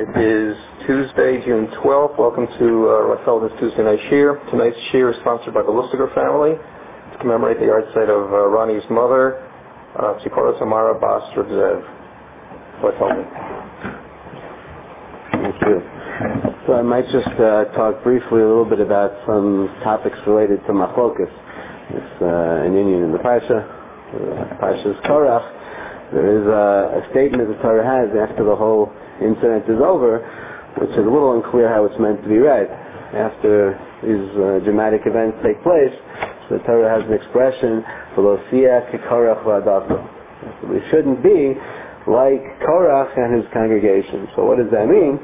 It is Tuesday, June 12th. Welcome to Rockefeller's Tuesday Night Shir. Tonight's Shir is sponsored by the Lustiger family to commemorate the yahrzeit of Ronnie's mother, Tzipora Tamara Bas Zev. Thank you. So I might just talk briefly a little bit about some topics related to Machlokas. It's an union in the Parsha's Korach. There is a statement the Torah has after the whole incident is over, which is a little unclear how it's meant to be read. After these dramatic events take place, so the Torah has an expression, "V'lo Korach v'adato." We shouldn't be like Korach and his congregation. So what does that mean?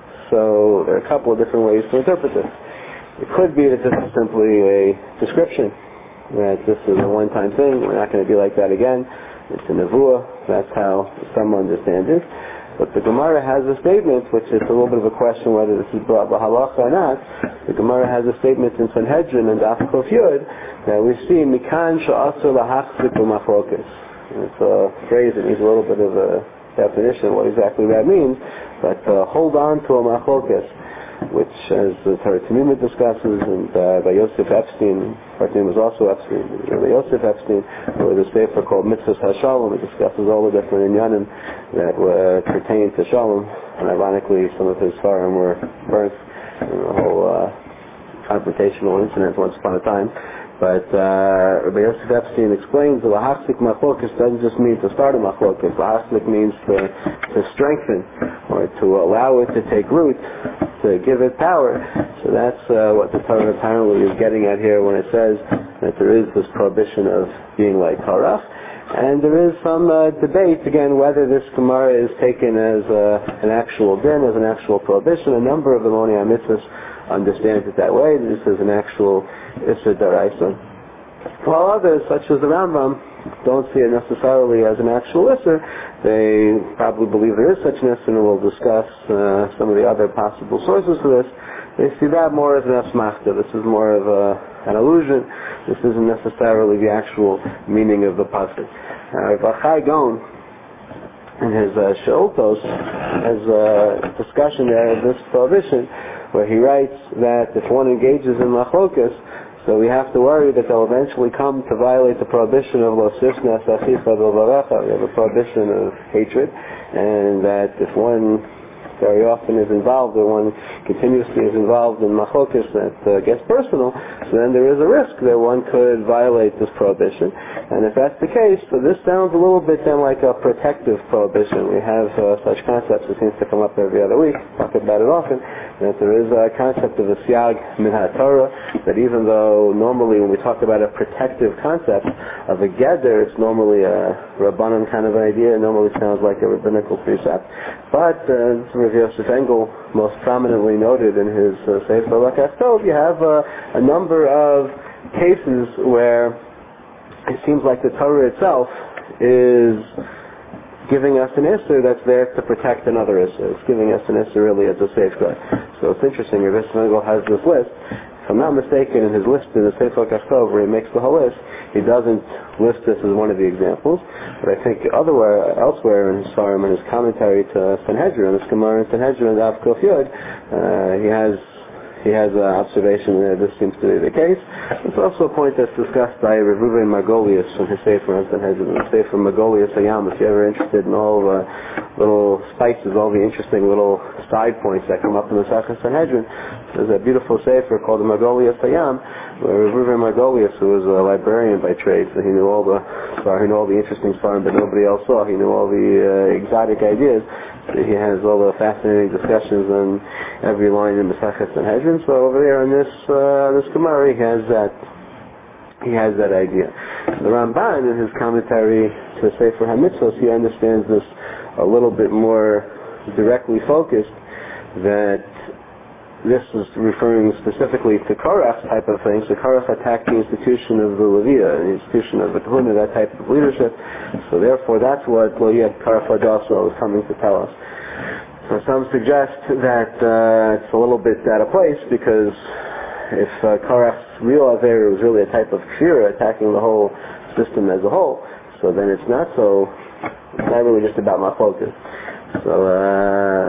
So there are a couple of different ways to interpret this. It could be that this is simply a description, that this is a one-time thing, we're not going to be like that again. It's a nevuah, that's how some understand it. But the Gemara has a statement, which is a little bit of a question whether this is brought by halacha or not. The Gemara has a statement in Sanhedrin and Daf Kuf Yud that we see mikan sha'asur lahachzik b'machlokas. It's a phrase that needs a little bit of a definition, what exactly that means. But hold on to a machlokas, which, as the Torah Tamimah discusses, and by Yosef Epstein, her name was also Epstein, Yosef Epstein, there was a sefer called Mitzvahs HaShalom. It discusses all the different inyanim that pertain to Shalom, and ironically some of his farim were burnt in a whole confrontational incident once upon a time. But Rabbi Yosef Epstein explains that lahachzik machlokas doesn't just mean to start a machlokas. Lahachzik means to strengthen, or to allow it to take root, to give it power. So that's what the Torah apparently is getting at here when it says that there is this prohibition of being like Korach. And there is some debate, again, whether this Gemara is taken as an actual din, as an actual prohibition. A number of the Moni HaMitzvahs understand it that way. This is an actual Issa Daraisa. While others, such as the Rambam, don't see it necessarily as an actual Issa. They probably believe there is such an Issa, and we'll discuss some of the other possible sources for this. They see that more as an Asmachta. This is more of an allusion. This isn't necessarily the actual meaning of the pasuk. Vachai Gon, in his She'oltos, has a discussion there of this prohibition, where he writes that if one engages in machlokas, so we have to worry that they'll eventually come to violate the prohibition of lo sisna sachicha v'varecha. We have a prohibition of hatred, and that if one very often is involved, or one continuously is involved in machlokas that gets personal, so then there is a risk that one could violate this prohibition. And if that's the case, so this sounds a little bit then like a protective prohibition. We have such concepts that seems to come up every other week, talk about it often, that there is a concept of a siyag min ha-Torah, that even though normally when we talk about a protective concept of a geder, it's normally a Rabbanan kind of idea, it normally sounds like a rabbinical precept. But Rav Yosef Engel most prominently noted in his Sefer Lakastov, you have a number of cases where it seems like the Torah itself is giving us an Isser that's there to protect another Isser. It's giving us an Isser really as a safeguard. So it's interesting, Rav Yosef Engel has this list. If I'm not mistaken, in his list in the Sefer Lakastov, where he makes the whole list, he doesn't list this as one of the examples, but I think elsewhere in his Sarim and his commentary to Sanhedrin, this Gemara in Sanhedrin, Daf Kuf Yud, he has an observation that this seems to be the case. It's also a point that's discussed by Rav Ruven Margolius from his Sefer on Sanhedrin, the Sefer Margolius Hayam. If you're ever interested in all the little spices, all the interesting little side points that come up in the Sachem Sanhedrin, there's a beautiful Sefer called the Margolius Hayam, where Rav Ruven Margolius, who was a librarian by trade, so he knew all the interesting farm that nobody else saw. He knew all the exotic ideas. He has all the fascinating discussions on every line in Masechet Sanhedrin. So over there in this Gemara, he has that idea. The Ramban, in his commentary to Sefer HaMitzvos, he understands this a little bit more directly focused, that this is referring specifically to Korach type of things. So Korach attacked the institution of the Leviah, the institution of the Kahuna, that type of leadership. So therefore that's what Loyat Korach also is coming to tell us. So some suggest that it's a little bit out of place, because if Korach's real Avera was really a type of kfira, attacking the whole system as a whole, so then it's not really just about my focus. So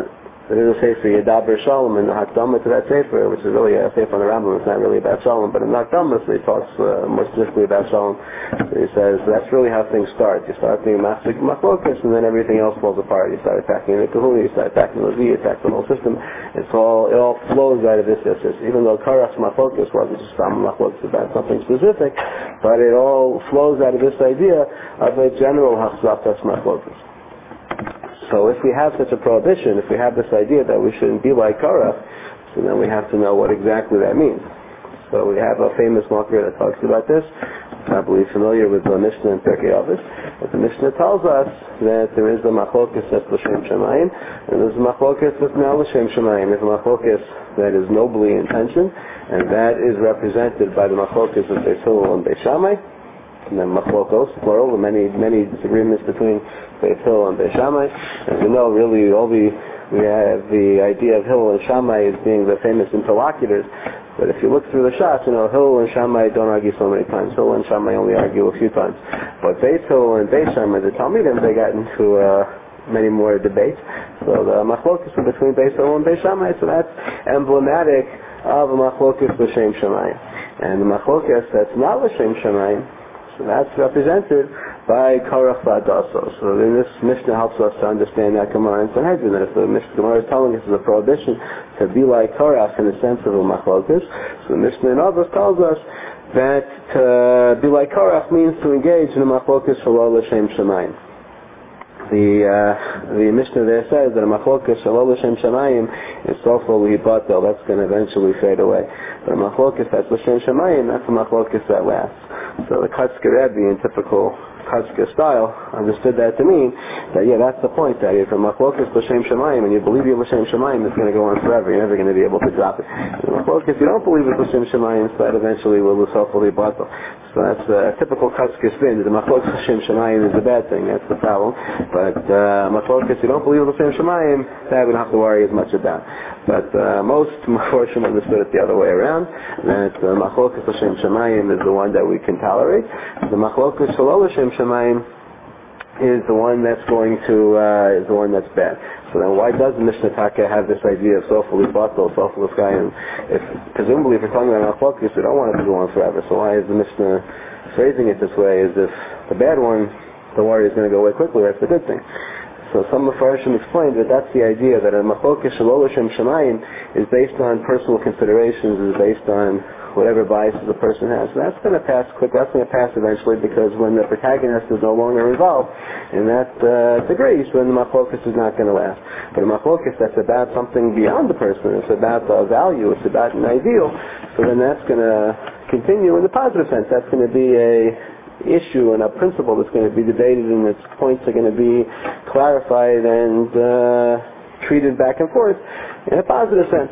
There is a Sefer Yedaber Shalom in the Hakdama to that Sefer, which is really a Sefer on the Rambam. It's not really about Shalom, but in the Hakdama, so he talks more specifically about Shalom. So he says that's really how things start. You start being Machzik Machlokas, and then everything else falls apart. You start attacking the Kahuna, you start attacking the Levi, you attack the whole system. It all flows out of this. Even though Karach's Machlokas wasn't just Machlokas about something specific, but it all flows out of this idea of a general Hachzakas Machlokas. So if we have such a prohibition, if we have this idea that we shouldn't be like Korach, so then we have to know what exactly that means. So we have a famous marker that talks about this, probably familiar with the Mishnah and Pirkei Avos. But the Mishnah tells us that there is a machlokas that's l'shem shamayim, and there's a machlokas that's not l'shem shamayim. There's a machlokas that is nobly intentioned, and that is represented by the machlokas of Beis Hillel and Beis Shammai. And then machlokos, plural, many disagreements between Beis Hillel and Beis Shammai. As we know, really, we have the idea of Hillel and Shammai as being the famous interlocutors. But if you look through the shots, Hillel and Shammai don't argue so many times. Hillel and Shammai only argue a few times. But Beis Hillel and Beis Shammai, the Talmidim, they got into many more debates. So the machlokas are between Beis Hillel and Beis Shammai, so that's emblematic of a machlokas l'shem shamayim. And the machlokas that's not l'shem shamayim, so that's represented by Korach V'Adaso. So then this Mishnah helps us to understand that Gemara in Sanhedrin, that if the Gemara is telling us there's a prohibition to be like Korach in the sense of a machlokas, so the Mishnah in Avos tells us that to be like Korach means to engage in a machlokas shelo l'shem shamayim. The Mishnah there says that a machlokas shelo l'shem shamayim is sofa lihibatel. That's going to eventually fade away. But a machlokas that's l'shem shamayim, that's a machlokas that lasts. So the Kotzker Rebbe, in typical Kotzker style, understood that to mean that, that's the point, that if a machlokas l'shem shamayim and you believe you're l'shem shamayim, it's going to go on forever. You're never going to be able to drop it. And a machlokas, you don't believe it's l'shem shamayim, so that eventually will be sofa lihibatel. So that's a typical Kotzker spin. The machlokas l'shem shamayim is a bad thing. That's the problem. But machlokas, you don't believe l'shem shamayim, that we don't have to worry as much about. But most Meforshim understood it the other way around. That machlokas l'shem shamayim is the one that we can tolerate. The machlokas shelo l'shem shamayim is the one that's is the one that's bad. So then why does the Mishnah Taka have this idea of sofa libatel, sofa l'skayim? If presumably if we're talking about machlokas, we don't want it to go on forever. So why is the Mishnah phrasing it this way? As if the bad one, the worry is going to go away quickly, that's the good thing. So some Mefarshim explained that that's the idea, that a machlokas shelo l'shem shamayim is based on personal considerations, is based on whatever biases the person has. So that's going to pass quick, that's going to pass eventually, because when the protagonist is no longer involved in that degree, so then the machlokas is not going to last. But a machlokas that's about something beyond the person, it's about a value, it's about an ideal, so then that's going to continue in the positive sense. That's going to be a issue and a principle that's going to be debated, and its points are going to be clarified and treated back and forth in a positive sense.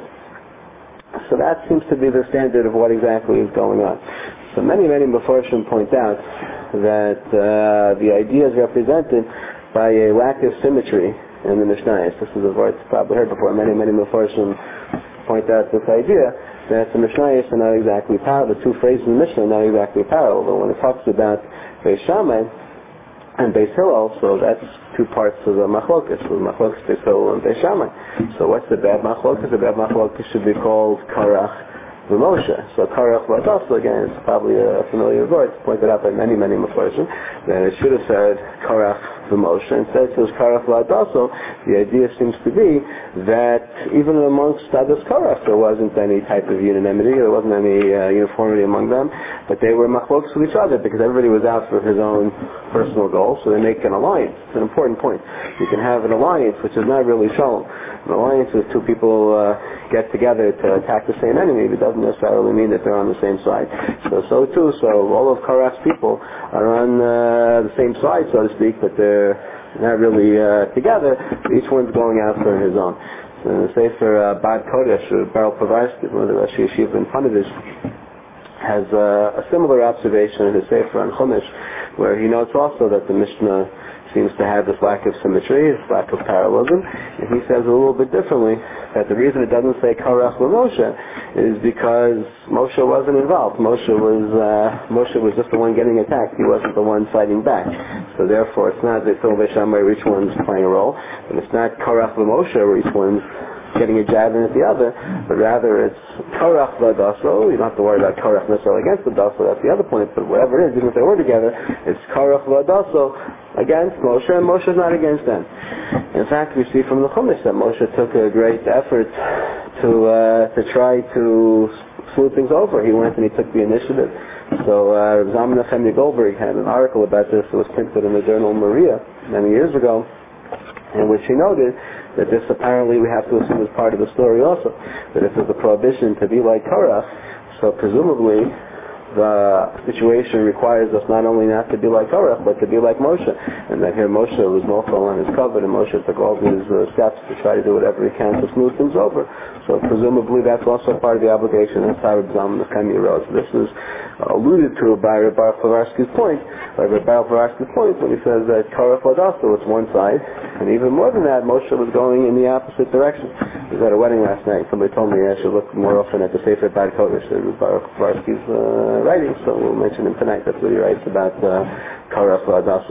So that seems to be the standard of what exactly is going on. So many Meforshim point out that the idea is represented by a lack of symmetry in the Mishnayos. This is a word you've probably heard before. Many Meforshim point out this idea that the Mishnayos are not exactly parallel. The two phrases in the Mishnah are not exactly parallel. But when it talks about Beis Shammai and Beis Hillel, so that's two parts of the machlokas. So the machlokas Beis Hillel and Beis Shammai. So what's the bad machlokas? The bad machlokas should be called Korach v'Moshe. So Korach v'Adaso, again, it's probably a familiar word. It's pointed out by many Meforshim that it should have said Korach v'Moshe. Instead it says Korach v'Adaso. The idea seems to be that even amongst Adas Korach there wasn't any type of unanimity, there wasn't any uniformity among them, but they were machlokas with each other because everybody was out for his own personal goals, so they make an alliance. It's an important point. You can have an alliance which is not really shown. An alliance is two people get together to attack the same enemy. It doesn't necessarily mean that they're on the same side. So all of Korach's people are on the same side, so to speak, but they're not really together. Each one's going out for his own. So in the Sefer Bad Kodesh, Beryl Povarsky, one of the Rosh Yeshiva in Panadish, has a similar observation in his Sefer on Chumash, where he notes also that the Mishnah seems to have this lack of symmetry, this lack of parallelism, and he says a little bit differently that the reason it doesn't say Korach v'Moshe is because Moshe wasn't involved. Moshe was just the one getting attacked. He wasn't the one fighting back. So therefore, it's not that Beis Shammai where each one's playing a role, and it's not Korach v'Moshe where each one's getting a jab in at the other, but rather it's Korach v'Adaso. You don't have to worry about Korach necessarily against Adaso, that's the other point, but whatever it is, even if they were together, it's Korach v'Adaso against Moshe, and Moshe's not against them. In fact, we see from the Chumash that Moshe took a great effort to try to smooth things over. He went and he took the initiative. So Zalman Nechemia Goldberg had an article about this that was printed in the journal Maria many years ago, in which he noted that this apparently we have to assume is part of the story also, that if there's a prohibition to be like Korach, so presumably the situation requires us not only not to be like Korach, but to be like Moshe. And that here Moshe was mochel on his covet, and Moshe took all these steps to try to do whatever he can to smooth things over. So presumably that's also part of the obligation. That's how Zalman Nechemia wrote. So this is alluded to by Rabbi Flavarsky's point, when he says that Korach Ladasa was one side, and even more than that, Moshe was going in the opposite direction. He was at a wedding last night. Somebody told me I should look more often at the Sefer Bad Kodesh, Rabbi Flavarsky's writing, so we'll mention him tonight. That's what he writes about Korach Ladasa.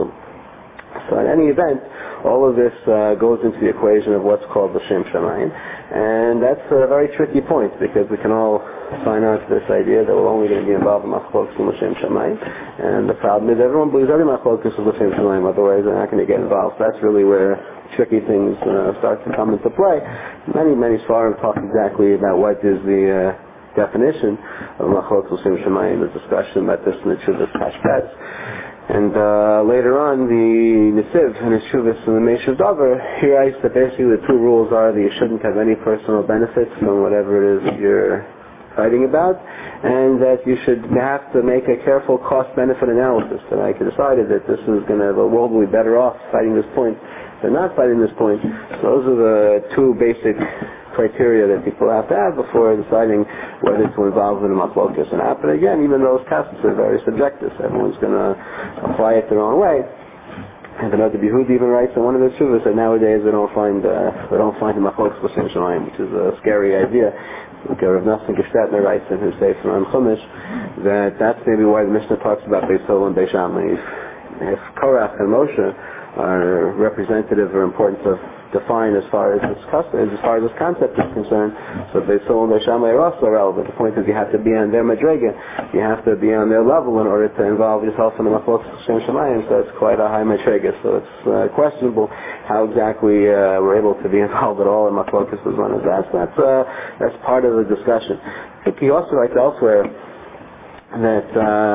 So in any event, all of this goes into the equation of what's called the Shem Shamayim, and that's a very tricky point because we can all sign on to this idea that we're only going to be involved in Machlokes and L'Shem Shamayim, and the problem is everyone believes every Machlokes is L'Shem Shamayim, otherwise they're not going to get involved. That's really where tricky things start to come into play. Many Sfarim talk exactly about what is the definition of Machlokes L'Shem Shamayim, the discussion about this in the Chuvas Tashbetz. And later on, the Nesiv and his Shuvas in the Meishav Dover, he writes that basically the two rules are that you shouldn't have any personal benefits from whatever it is that you're fighting about, and that you should have to make a careful cost-benefit analysis. And I decided that this is going to, the world will be better off fighting this point than not fighting this point. So those are the two basic criteria that people have to have before deciding whether to involve in a machlokas or not. But again, even those tests are very subjective. Everyone's going to apply it their own way. And the Noda B'Yehuda even writes in one of the Shuvas that nowadays they don't find the machlokas L'Shem Shamayim, which is a scary idea. Rav Nosson Gestetner writes in his Sefer on Chumash that that's maybe why the Mishnah talks about Beis Hillel and Beis Shammai. If Korach and Moshe are representative or important to define as far as this concept is concerned, so Beis Hillel and Beis Shammai are also relevant. The point is you have to be on their madrega, you have to be on their level in order to involve yourself in the Machlokes L'Shem Shamayim, so it's quite a high madrega. So it's questionable how exactly we're able to be involved at all in Machlokes as one as that. So that's part of the discussion. I think he also writes elsewhere that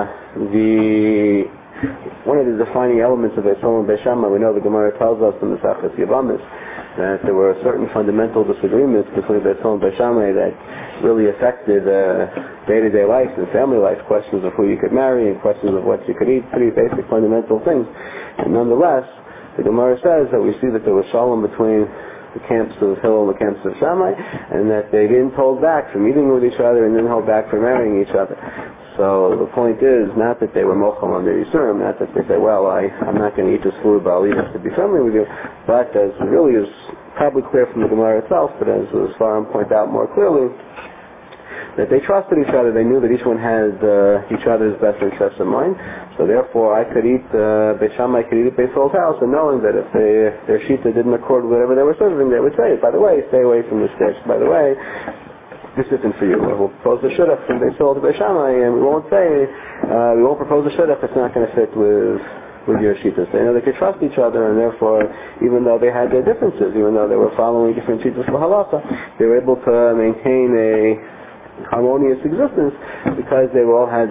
one of the defining elements of Beis Hillel and Beis Shammai, we know the Gemara tells us in the Sachas Yavamis that there were certain fundamental disagreements between Beis Hillel and Beis Shammai that really affected day-to-day life and family life, questions of who you could marry and questions of what you could eat, pretty basic fundamental things. And nonetheless, the Gemara says that we see that there was shalom between the camps of Hillel and the camps of Shammai, and that they didn't hold back from eating with each other and didn't hold back from marrying each other. So the point is not that they were mochel on their Yisurim, not that they say, well, I'm not going to eat this food, but I'll eat it to be friendly with you, but as really is probably clear from the Gemara itself, but as Sfarim point out more clearly, that they trusted each other. They knew that each one had each other's best interests in mind. So therefore, I could eat Beis Shammai could eat at Beis Hillel's house, and knowing that if their shita didn't accord with whatever they were serving, they would say, by the way, stay away from this dish. By the way, this isn't for you. We'll propose a shidduch from Beis Hillel to Beis Shammai, and we won't propose a shidduch that's not going to fit with your shitas. They know they could trust each other, and therefore, even though they had their differences, even though they were following different shitas for halacha, they were able to maintain a harmonious existence because they all had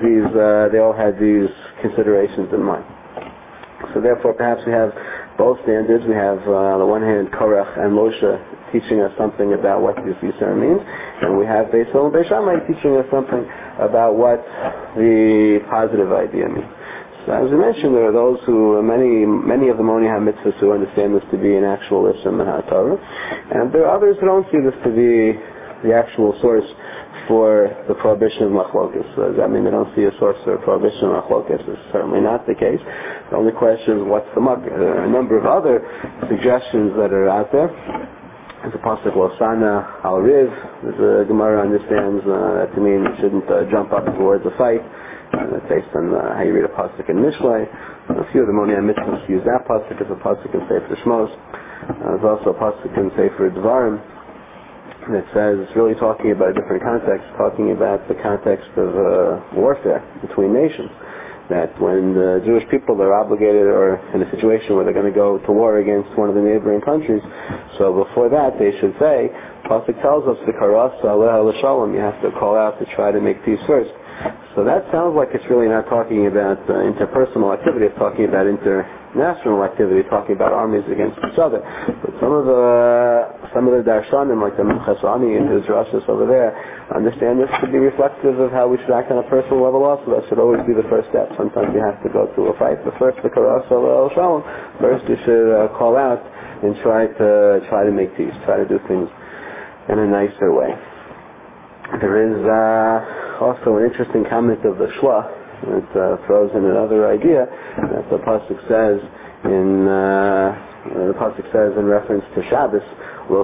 these considerations in mind. So therefore, perhaps we have both standards. We have, on the one hand, Korach and Moshe teaching us something about what this Yisur means, and we have Beis Hillel and Beis Shammai teaching us something about what the positive idea means. So as we mentioned, there are those who, many of them only have mitzvahs who understand this to be an actual Islam and HaTorah, and there are others who don't see this to be the actual source for the prohibition of machlokas. Does that mean they don't see a source for prohibition of machlokas? It's certainly not the case. The only question is what's the mug. There are a number of other suggestions that are out there. There's a pasuk Losana al Riv. The Gemara understands that to mean you shouldn't jump up towards a fight. Based on how you read a pasuk in Mishlei. A few of the Moni mitzvahs use that pasuk as a pasuk in Sefer Shmos. There's also a pasuk in Sefer Dvarim that says it's really talking about a different context, talking about the context of warfare between nations. That when the Jewish people are obligated or in a situation where they're going to go to war against one of the neighboring countries, so before that they should say, Pasuk tells us, V'karasa aleh l'shalom, you have to call out to try to make peace first. So that sounds like it's really not talking about interpersonal activity, it's talking about international activity, talking about armies against each other. But some of the darshanim, like the Chasani and his Rashis over there, understand this to be reflective of how we should act on a personal level also. That should always be the first step. Sometimes you have to go to a fight, but first the Karas al-Shalom. First you should call out and try to make peace, try to do things in a nicer way. There is also an interesting comment of the Shua that throws in another idea that the pasuk says in reference to Shabbos. You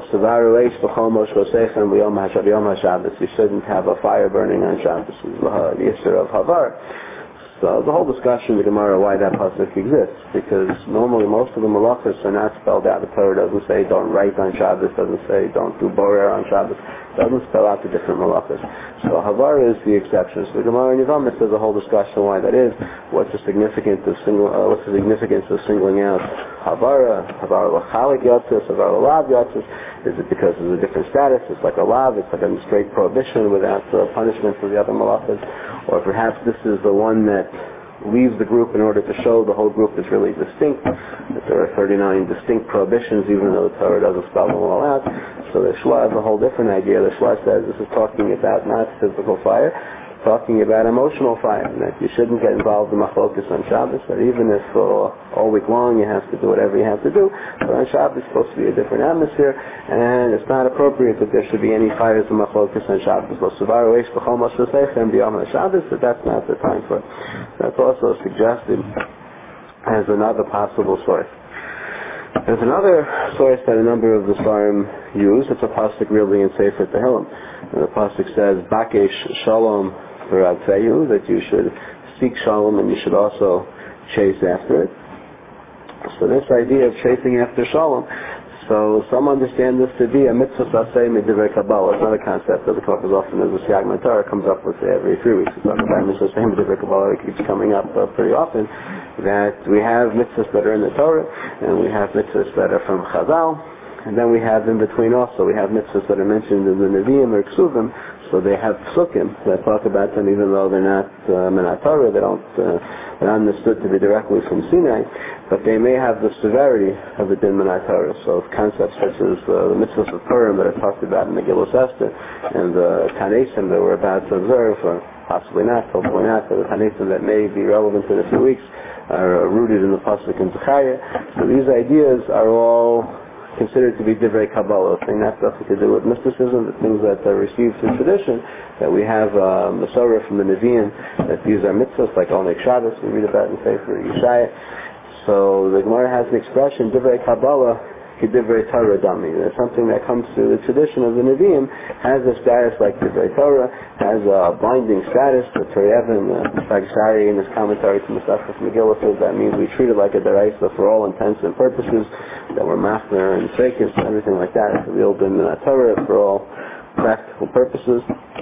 shouldn't have a fire burning on Shabbos. The Yisr of Havar. So the whole discussion in the Gemara why that pasuk exists, because normally most of the malachas are not spelled out. The Torah doesn't say don't write on Shabbos, doesn't say don't do borer on Shabbos, doesn't spell out the different malachas. So Havar is the exception. So the Gemara in Yevamah says a whole discussion why that is. What's the significance of singling out Havara l'chalik yotzis, Havara l'lav yotzis? Is it because of a different status? It's like a lav, it's like a straight prohibition without punishment for the other malachas. Or perhaps this is the one that leaves the group in order to show the whole group is really distinct, that there are 39 distinct prohibitions even though the Torah doesn't spell them all out. So the Shua has a whole different idea. The Shua says this is talking about not physical fire, talking about emotional fire, and that you shouldn't get involved in machlokas on Shabbos, that even if all week long you have to do whatever you have to do, but on Shabbos it's supposed to be a different atmosphere, and it's not appropriate that there should be any fires in machlokas on Shabbos. That that's not the time for it. That's also suggested as another possible source. There's another source that a number of the Svarim use. It's a pasuk really in Sefer Tehillim. And the pasuk says, Bakesh Shalom V'Radfeyu, that you should seek Shalom and you should also chase after it. So this idea of chasing after Shalom, so some understand this to be a mitzvah saseh midivrei Kabbalah. It's not a concept that we talk as often as the Siyag Torah comes up with every 3 weeks. We talk about mitzvah saseh midivrei Kabbalah. It keeps coming up pretty often. That we have mitzvahs that are in the Torah, and we have mitzvahs that are from Chazal, and then we have in between also, we have mitzvahs that are mentioned in the Nevi'im or Ksuvim, so they have psukim that talk about them even though they're not Minat Torah, they're understood to be directly from Sinai, but they may have the severity of the Din Minat Torah. So concepts such as the mitzvahs of Purim that are talked about in the Megillah Esther, and the Tanesim that we're about to observe, or possibly not, hopefully not, but the Tanesim that may be relevant in a few weeks, are rooted in the pasuk in Zechariah. So these ideas are all considered to be divrei Kabbalah, saying that's nothing to do with mysticism, the things that are received through tradition, that we have Masorah from the Nevi'im, that these are mitzvahs like Oneg Shabbos, we read about in Sefer Yeshaya. So the Gemara has an expression, divrei Kabbalah, Divrei Torah Dami. That's something that comes through the tradition of the Nevi'im, has a status like Divrei Torah, has a binding status. The Torah Even, Shari in his commentary to Masechtas Megillah says that means we treat it like a deraisa for all intents and purposes, that we're mafner and sekis and everything like that. It's revealed in the Torah for all practical purposes.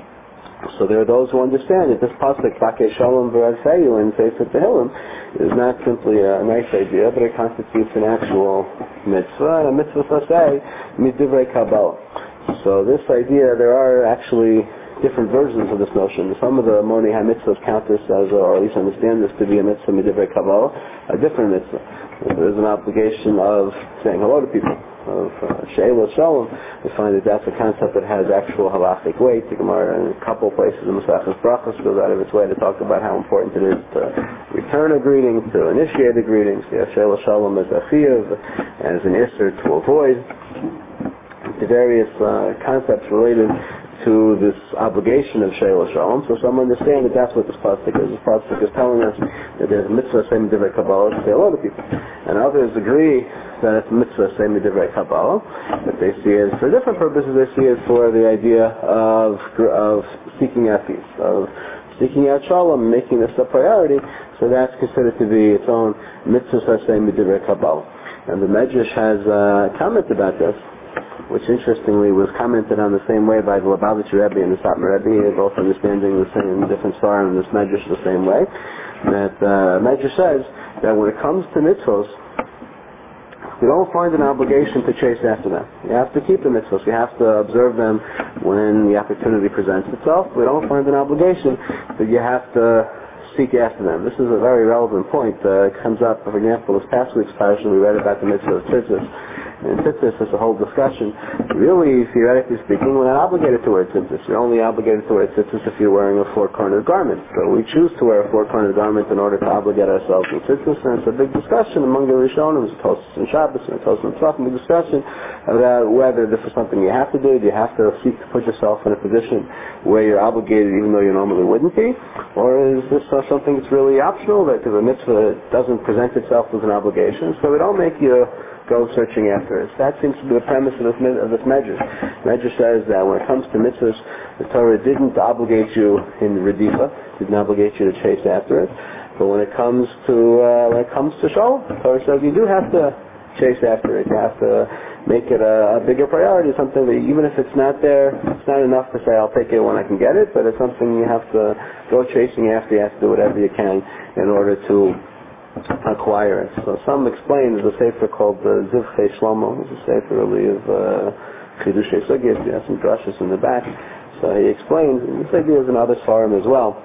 So there are those who understand that this pasuk Bakei Shalom V'Radfeyu in Sefer Tehillim is not simply a nice idea, but it constitutes an actual mitzvah, and a mitzvah saseh midivrei Kabbalah. So this idea, there are actually different versions of this notion. Some of the Moni HaMitzvahs count this as, or at least understand this to be a mitzvah midivrei Kabbalah, a different mitzvah. There's an obligation of saying hello to people, of She'elah Shalom. We find that that's a concept that has actual halachic weight. The Gemara in a couple places in Masechtas Brachos goes out of its way to talk about how important it is to return a greeting, to initiate a greeting. So She'elah Shalom as a chiyuv, as an isser to avoid. The various concepts related to this obligation of She'elah Shalom. So some understand that that's what this pasuk is. This pasuk is telling us that there's a mitzvah same divrei Kabbalah to say hello to people. And others agree that it's a mitzvah same divrei Kabbalah, but they see it for different purposes. They see it for the idea of seeking out peace, of seeking out Shalom, making this a priority. So that's considered to be its own mitzvah same divrei Kabbalah. And the Medrash has a comment about this, which interestingly was commented on the same way by the Lubavitcher Rebbe and the Satmar Rebbe, both understanding the same different star in this medrash the same way. That medrash says that when it comes to mitzvos, we don't find an obligation to chase after them. You have to keep the mitzvos. You have to observe them when the opportunity presents itself. We don't find an obligation that you have to seek after them. This is a very relevant point. It comes up, for example, this past week's parasha, we read about the mitzvah of tzitzis. And tzitzis is a whole discussion. Really, theoretically speaking, we're not obligated to wear tzitzis. You're only obligated to wear tzitzis if you're wearing a four-cornered garment. So we choose to wear a four-cornered garment in order to obligate ourselves in tzitzis, and it's a big discussion among the Rishonim, Tosfos and Shabbos, and Tosfos and Tzafim, a big discussion about whether this is something you have to do. Do you have to seek to put yourself in a position where you're obligated even though you normally wouldn't be? Or is this something that's really optional, that because a mitzvah doesn't present itself as an obligation, so we don't make you go searching after it. That seems to be the premise of this medrash. Medrash says that when it comes to mitzvahs, the Torah didn't obligate you in redifa, didn't obligate you to chase after it. But when it comes to shalom, the Torah says you do have to chase after it. You have to make it a bigger priority, something that even if it's not there, it's not enough to say I'll take it when I can get it, but it's something you have to go chasing after. You have to do whatever you can in order to acquire it. So some explain there's a sefer called Zivchei Shlomo. It's a sefer really of Chidushei Sugiyos. He has some drushes in the back. So he explains, and this idea is in other Sfarim as well,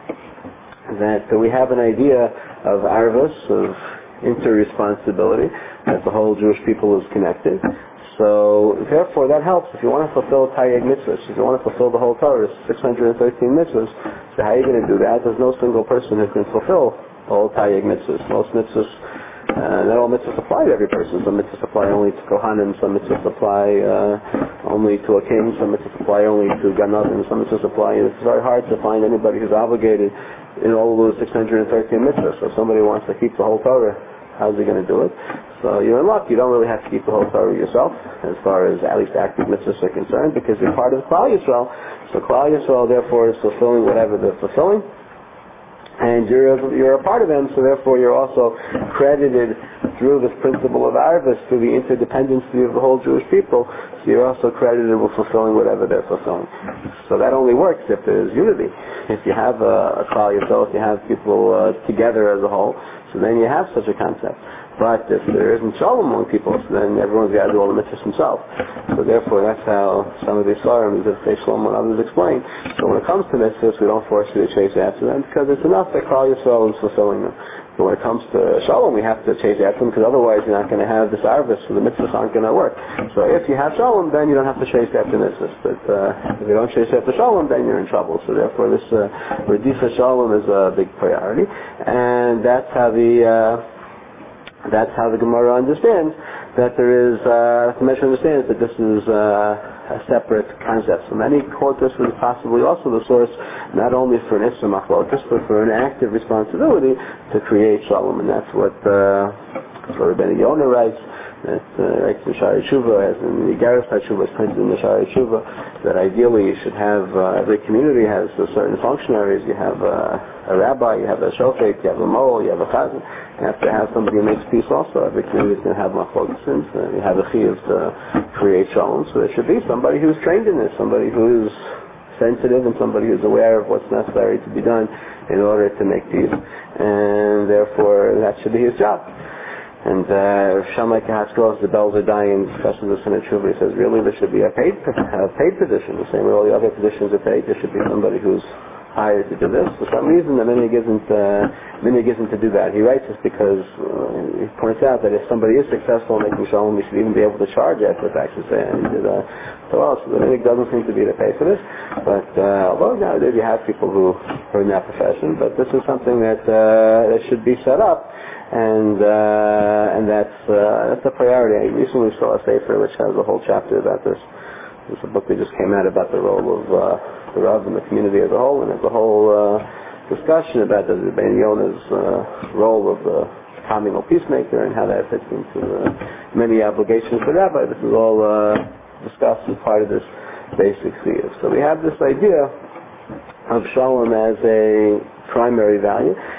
that we have an idea of arvus, of inter-responsibility, that the whole Jewish people is connected. So therefore that helps. If you want to fulfill Taryag mitzvahs, if you want to fulfill the whole Torah, 613 mitzvahs, so how are you going to do that? There's no single person who can fulfill all Taryag mitzvahs. Most mitzvahs, not all mitzvahs apply to every person. Some mitzvahs apply only to Kohanim, some mitzvahs apply only to a king, some mitzvahs apply only to Ganavim, some mitzvahs apply, and it's very hard to find anybody who's obligated in all of those 613 mitzvahs. So if somebody wants to keep the whole Torah, how's he going to do it? So you're in luck. You don't really have to keep the whole Torah yourself, as far as at least active mitzvahs are concerned, because you're part of Klal Yisrael. So Klal Yisrael, therefore, is fulfilling whatever they're fulfilling. And you're a part of them, so therefore you're also credited through this principle of arvus, through the interdependency of the whole Jewish people, so you're also credited with fulfilling whatever they're fulfilling. So that only works if there's unity. If you have a Klal Yisrael, if you have people together as a whole, so then you have such a concept. But if there isn't shalom among people, so then everyone's got to do all the mitzvahs himself. So therefore, that's how some of these Svarim, as if they shalom and others explain. So when it comes to mitzvahs, we don't force you to chase after them, because it's enough that Klal Yisrael is fulfilling them. But when it comes to shalom, we have to chase after them, because otherwise you're not going to have this arvus, so the mitzvahs aren't going to work. So if you have shalom, then you don't have to chase after mitzvahs. But if you don't chase after shalom, then you're in trouble. So therefore, this redifa shalom is a big priority, and that's how the Gemara understands that there is, the Medrash understands that this is a separate concept. So many quote this as possibly also the source, not only for an Issa Machlokas, but for an active responsibility to create Shalom. And that's what Rabbeinu Yonah writes, that writes in Shari Tshuva, as in the Igeres HaTshuva, is printed in the Shari Tshuva, that ideally you should have, every community has certain functionaries. You have a rabbi, you have a shofet, you have a moel, you have a chazan. You have to have somebody who makes peace also. Every community is going to have machlokas. You have a chiyuv to create shalom. So there should be somebody who's trained in this, somebody who's sensitive and somebody who's aware of what's necessary to be done in order to make peace. And therefore, that should be his job. And Shammai Kahatzkos, the bells are dying, discusses this in a tshuva. He says, really, there should be a paid position. The same way all the other positions are paid, there should be somebody who's hired to do this. For some reason, the minhag isn't to do that. He writes this because he points out that if somebody is successful in making shalom, he should even be able to charge after the tax. So the minhag doesn't seem to be to pay for this. But although nowadays you have people who are in that profession, but this is something that should be set up. And that's a priority. I recently saw a sefer which has a whole chapter about this. There's a book that just came out about the role of the Rav in the community as a whole, and there's a whole discussion about the Rabbeinu Yonah's role of the communal peacemaker and how that fits into many obligations for Rabbi. This is all discussed as part of this basic chiyuv. So we have this idea of shalom as a primary value,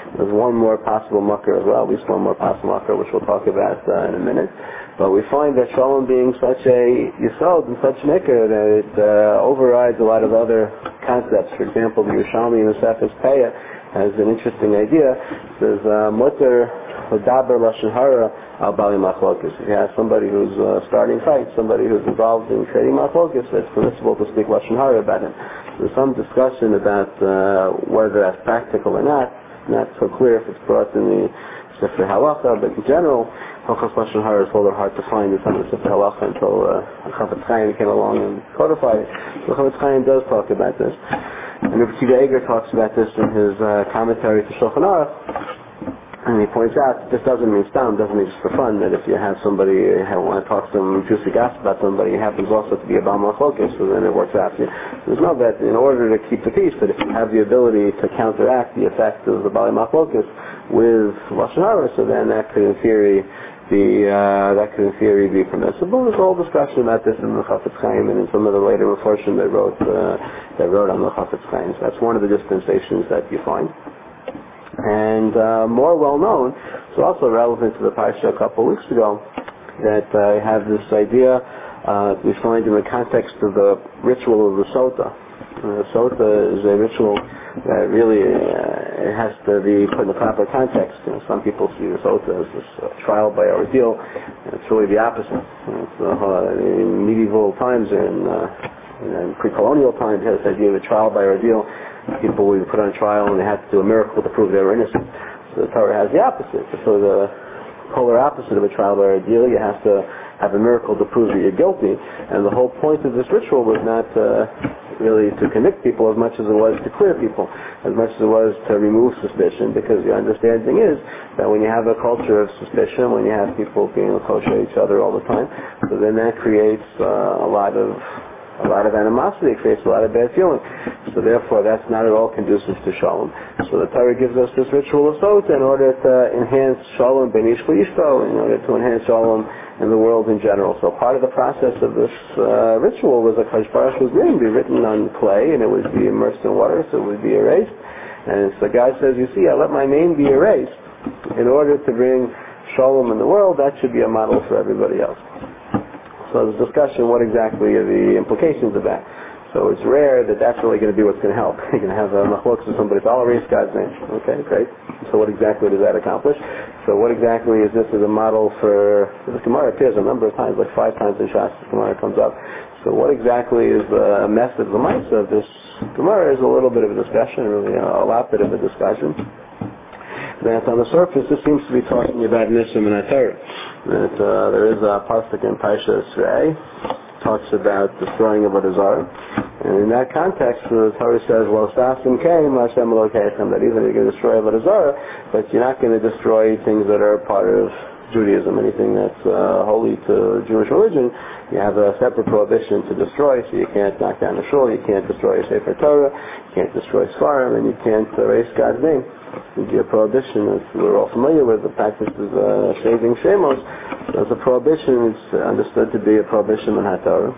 There's one more possible mucker as well, at least one more possible mucker, which we'll talk about in a minute. But we find that Shalom being such a Yisod and such Nicker that it overrides a lot of other concepts. For example, the Yerushalmi in the Sefes Peah has an interesting idea. It says, Mutter L'daber Lashon Hara al Bali Machlokes. If you have somebody who's starting fights, somebody who's involved in creating Machlokes, it's permissible to speak Lashon Hara about him. There's some discussion about whether that's practical or not so clear if it's brought in the Sefer Halacha, but in general, Hilchos Lashon Hara is a little hard to find in some of the Sefer Halacha until Chafetz Chaim came along and codified it. So Chafetz Chaim does talk about this. And Rabbi Akiva Eiger talks about this in his commentary to Shulchan Aruch. And he points out this doesn't mean stam, doesn't mean just for fun, that if you have somebody, want to talk some juicy gossip about somebody, it happens also to be a Baal Machlokes, so then it works out. There's no that in order to keep the peace, that if you have the ability to counteract the effect of the Baal Machlokes with Lashon Hara, so then that could in theory be permissible. There's a whole discussion about this in the Chafetz Chaim and in some of the later Meforshim that wrote on the Chafetz Chaim. So that's one of the dispensations that you find. And more well known, it's also relevant to the Parsha a couple of weeks ago, that I have this idea we find in the context of the ritual of the Sota. The Sota is a ritual that really it has to be put in the proper context. Some people see the Sota as this trial by ordeal, and it's really the opposite. In medieval times and in pre-colonial times, you had this idea of a trial by ordeal. People would be put on trial and they had to do a miracle to prove they were innocent. So the Torah has the opposite. So the polar opposite of a trial by ordeal, you have to have a miracle to prove that you're guilty. And the whole point of this ritual was not really to convict people as much as it was to clear people, as much as it was to remove suspicion, because the understanding is that when you have a culture of suspicion, when you have people being kosher each other all the time, so then that creates a lot of animosity, it creates a lot of bad feeling. So therefore, that's not at all conducive to Shalom. So the Torah gives us this ritual of Sota in order to enhance Shalom ben ish v'ishto, in order to enhance Shalom in the world in general. So part of the process of this ritual was that Kadosh Baruch Hu's name be written on clay, and it would be immersed in water, so it would be erased. And so God says, you see, I let my name be erased in order to bring Shalom in the world. That should be a model for everybody else. So there's discussion what exactly are the implications of that. So it's rare that that's really going to be what's going to help. You're going to have a machlokes with somebody, I'll erase God's name. Okay, great. So what exactly does that accomplish? So what exactly is this as a model for... The Gemara appears a number of times, like 5 times in Shas, the Gemara comes up. So what exactly is the message, the mindset of this Gemara is a little bit of a discussion, really a lot bit of a discussion. That on the surface, this seems to be talking about Nisim and Torah. That there is a pasuk in Parsha Esrei talks about destroying of a Zarah, and in that context, the Torah says, "Well, Sasim came, Hashem Elokeichem," that even you're going to destroy a Zarah, but you're not going to destroy things that are part of Judaism, anything that's holy to Jewish religion. You have a separate prohibition to destroy, so you can't knock down a shul, you can't destroy a Sefer Torah, you can't destroy Sfarim, and you can't erase God's name. Would be a prohibition, as we're all familiar with. The practice is shaving shemos. So as a prohibition, it's understood to be a prohibition in HaTorah,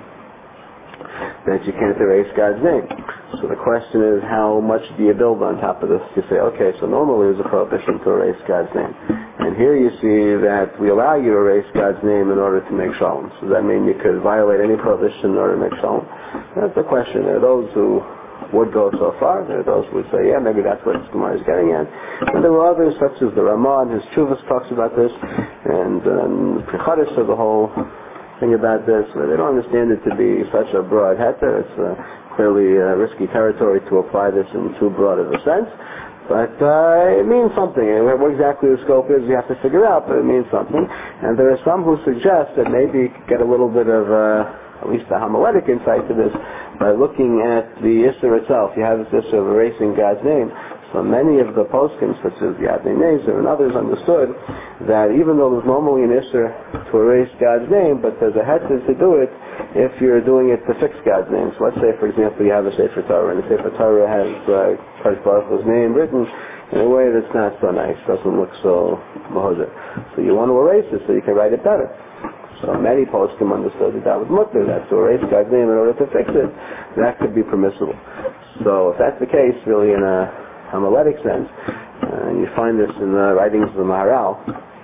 that you can't erase God's name. So the question is, how much do you build on top of this? You say, okay, so normally there's a prohibition to erase God's name. And here you see that we allow you to erase God's name in order to make shalom. So that means you could violate any prohibition in order to make shalom. That's the question. There are those who would go so far. There are those who would say, yeah, maybe that's what this Gemara is getting at. And there were others, such as the Ramah, his Chuvas talks about this, and Prichadis of the whole thing about this. They don't understand it to be such a broad heter. It's clearly risky territory to apply this in too broad of a sense. But it means something. And what exactly the scope is, you have to figure out, but it means something. And there are some who suggest that maybe you could get a little bit of at least a homiletic insight to this by looking at the Isser itself. You have this Isser of erasing God's name. So many of the poskim, such as Yadnei Nezer and others, understood that even though there's normally an Isser to erase God's name, but there's a heter to do it if you're doing it to fix God's name. So let's say, for example, you have a Sefer Torah, and the Sefer Torah has Kadosh Baruch Hu's name written in a way that's not so nice, doesn't look so mahozer. So you want to erase it so you can write it better. So many poskim understood that was mutter, that to erase God's name in order to fix it, that could be permissible. So if that's the case, really in a homiletic sense, And you find this in the writings of the Maharal,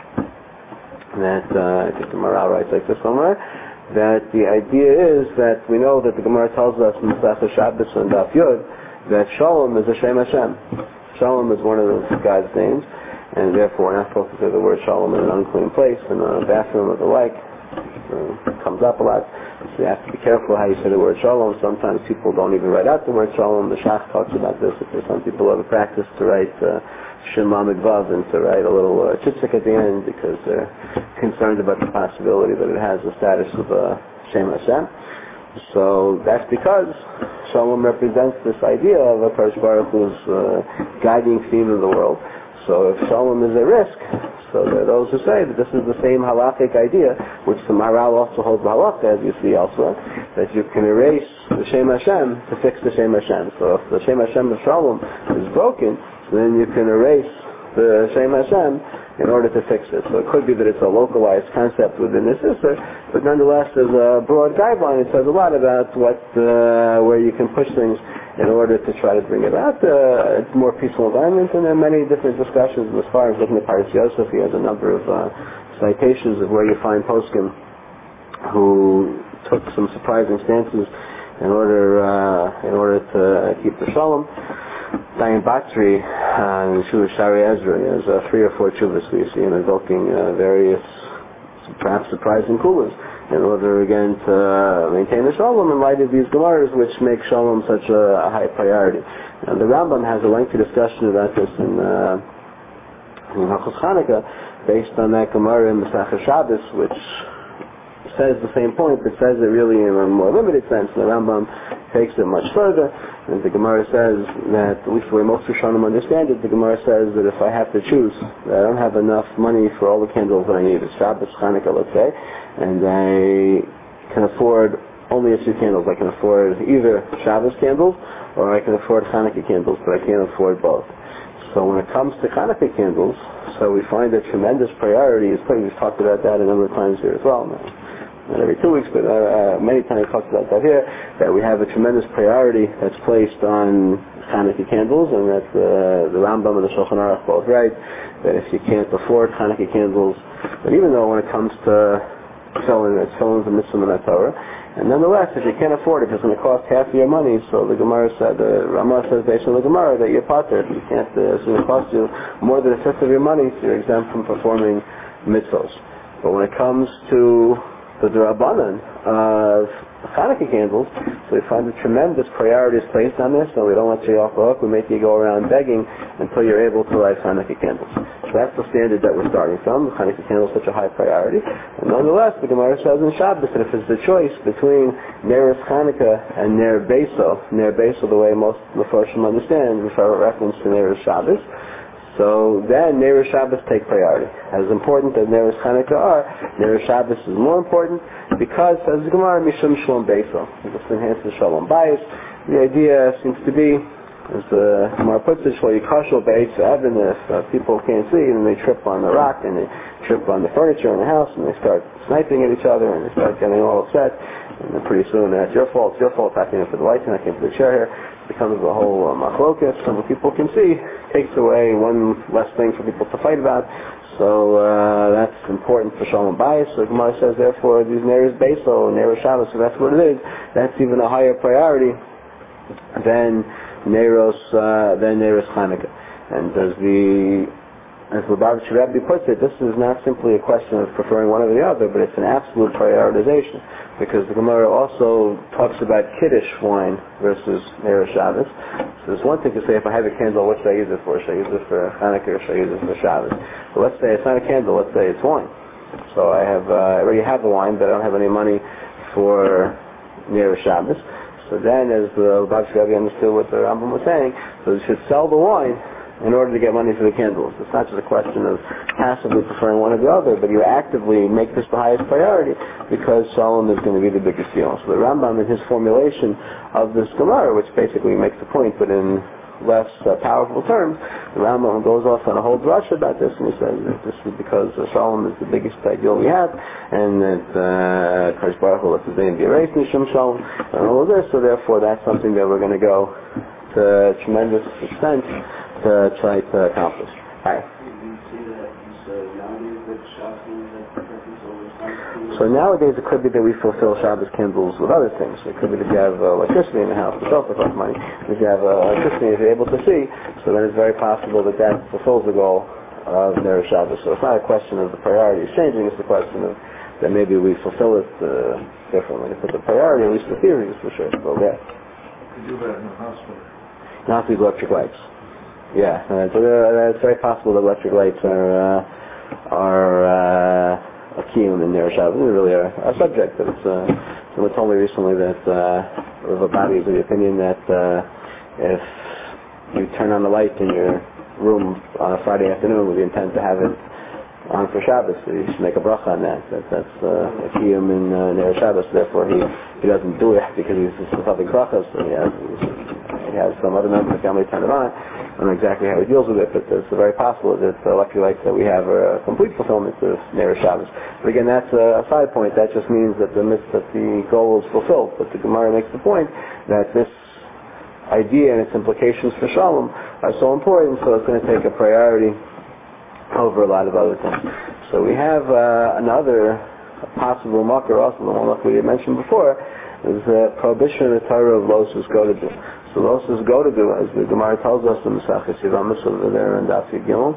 that I think the Maharal writes like this somewhere, that the idea is that we know that the Gemara tells us in Masechah Shabbos and Daf Yud that Shalom is a Shem Hashem. Shalom is one of God's names, and therefore we're not supposed to say the word Shalom in an unclean place, in a bathroom or the like. It comes up a lot. So you have to be careful how you say the word Shalom. Sometimes people don't even write out the word Shalom. The Shach talks about this. If some people have a practice to write Shem Lamed Vav and to write a little chitzik at the end because they're concerned about the possibility that it has the status of Shem Hashem. So that's because Shalom represents this idea of a Kadosh Baruch Hu's guiding theme of the world. So if Shalom is a risk, so there are those who say that this is the same halachic idea, which the Maharal also holds the halakha, as you see elsewhere, that you can erase the Shem Hashem to fix the Shem Hashem. So if the Shem Hashem of Shalom is broken, then you can erase the Shem Hashem in order to fix it. So it could be that it's a localized concept within this Isser, but nonetheless there's a broad guideline. It says a lot about where you can push things in order to try to bring about a more peaceful environment. And there are many different discussions as far as looking at Paras Yosef. He has a number of citations of where you find poskim who took some surprising stances in order to keep the Shalom. Dayan Batri and Shuvah Shari Ezra, there's 3 or 4 chuvas we see in invoking various, perhaps surprising kulas in order again to maintain the Shalom in light of these Gemaras which make Shalom such a high priority. Now, the Rambam has a lengthy discussion about this in Hilchos Chanukah based on that Gemara in Masechah Shabbos, which says the same point, but says it really in a more limited sense. The Rambam takes it much further, and the Gemara says that, at least the way most Rishonim understand it, the Gemara says that if I have to choose, that I don't have enough money for all the candles that I need. It's Shabbos, Chanukah, let's say, and I can afford only a few candles. I can afford either Shabbos candles, or I can afford Chanukah candles, but I can't afford both. So when it comes to Chanukah candles, so we find a tremendous priority is placed. We've talked about that a number of times here as well. Not every 2 weeks, but many times we've talked about that here, that we have a tremendous priority that's placed on Chanukah candles, and that the Rambam and the Shulchan Aruch both write that if you can't afford Chanukah candles, but even though when it comes to selling, it's selling the mitzvah in the Torah, and nonetheless, if you can't afford it, it's going to cost half of your money. So the Gemara said, Ramah says based on the Gemara that you're potter. If you can't, it's going to cost you more than a fifth of your money, so you're exempt from performing mitzvahs. But when it comes to the Rabbanan of Chanukah candles, so we find a tremendous priority is placed on this, so we don't let you off the hook. We make you go around begging until you're able to light Chanukah candles. So that's the standard that we're starting from. The Chanukah candle is such a high priority. And nonetheless, the Gemara says in Shabbos that if it's the choice between Neris Chanukah and Ner Beso, the way most Mefarshim understand, refer reference to Neris Shabbos, so then Neris Shabbos take priority. As important as Neris Chanukah are, Neris Shabbos is more important because, as the Gemara, Mishum Shalom Beso, this enhances Shalom Bayis. The idea seems to be, as the Gemara puts it, Shlo Yikashol Be'etz Evan, if people can't see and they trip on the rock and they trip on the furniture in the house and they start sniping at each other and they start getting all upset, and then pretty soon that's your fault, I came for the lights and I came for the chair here. Becomes the whole machlokas, and what people can see takes away one less thing for people to fight about. So that's important for Shalom Bayis. So Gemara says, therefore, these Neris Beso and Neris Shabbos, so that's what it is. That's even a higher priority than Neris Chanukah. And as Lubavitch Rebbe puts it, this is not simply a question of preferring one over the other, but it's an absolute prioritization. Because the Gemara also talks about Kiddush wine versus Neris Shabbos. So there's one thing to say, if I have a candle, what should I use it for? Should I use it for Hanukkah or should I use it for Shabbos? But let's say it's not a candle, let's say it's wine. So I already have the wine, but I don't have any money for Neris Shabbos. So then, as the Lubavitch Rebbe understood what the Rambam was saying, so you should sell the wine in order to get money for the candles. It's not just a question of passively preferring one or the other, but you actively make this the highest priority because Shalom is going to be the biggest deal. So the Rambam, in his formulation of this Gemara, which basically makes the point, but in less powerful terms, the Rambam goes off on a whole drush about this, and he says that this is because Shalom is the biggest ideal we have, and that Kadosh Baruch Hu lets his name be erased, Mishum Shalom, and all of this, so therefore that's something that we're going to go to a tremendous extent try to accomplish. Hi. So nowadays it could be that we fulfill Shabbos kindles with other things. It could be that you have electricity in the house, which also costs money. If you have electricity, if you're able to see, so then it's very possible that that fulfills the goal of Ner Shabbos. So it's not a question of the priorities changing, it's a question of that maybe we fulfill it differently. But the priority, at least the theory, is for sure still there. You do that in the hospital. Not these electric lights. Yeah, so it's very possible that electric lights are a kiyum in Ner Shabbos. They really are a subject. But someone told me recently that Rav Abadi is of the opinion that if you turn on the light in your room on a Friday afternoon with the intent to have it on for Shabbos, so you should make a bracha on that. That's a kiyum in Ner Shabbos. Therefore, he doesn't do it because he's fulfilling brachas. So he has some other member of the family turn it on. I don't know exactly how he deals with it, but it's very possible that the electric lights that we have are a complete fulfillment of Ner Shabbos. But again, that's a side point. That just means that the goal is fulfilled. But the Gemara makes the point that this idea and its implications for Shalom are so important, so it's going to take a priority over a lot of other things. So we have another possible marker also, the one that we had mentioned before, is the prohibition of the Torah of Losus Godadu. So Losus Godadu, as the Gemara tells us in the Sachas Yavamis over there in Daf Gimel,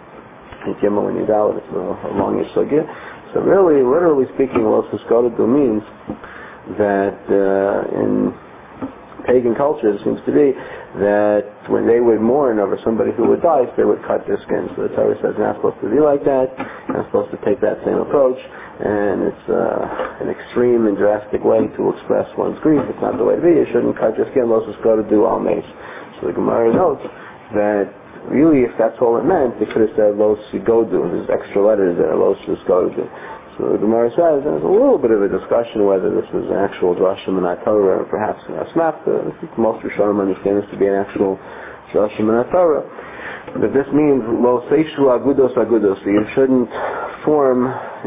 in Gimel and Yidal, it's a long Yisogya. So really, literally speaking, Losus Godadu means that in pagan culture, it seems to be that when they would mourn over somebody who would die, they would cut their skin. So the Torah says you're not supposed to be like that, you're not supposed to take that same approach, and it's an extreme and drastic way to express one's grief. It's not the way to be. You shouldn't cut your skin. Los go to do al mace. So the Gemara notes that really, if that's all it meant, they could have said los go do. There's extra letters there. Los go to do. So the Gemara says there's a little bit of a discussion whether this was an actual drashim and Torah or perhaps a snap. I think most Rishonim understand this to be an actual drashim and Torah. But this means lo seishu agudos agudos. So you shouldn't form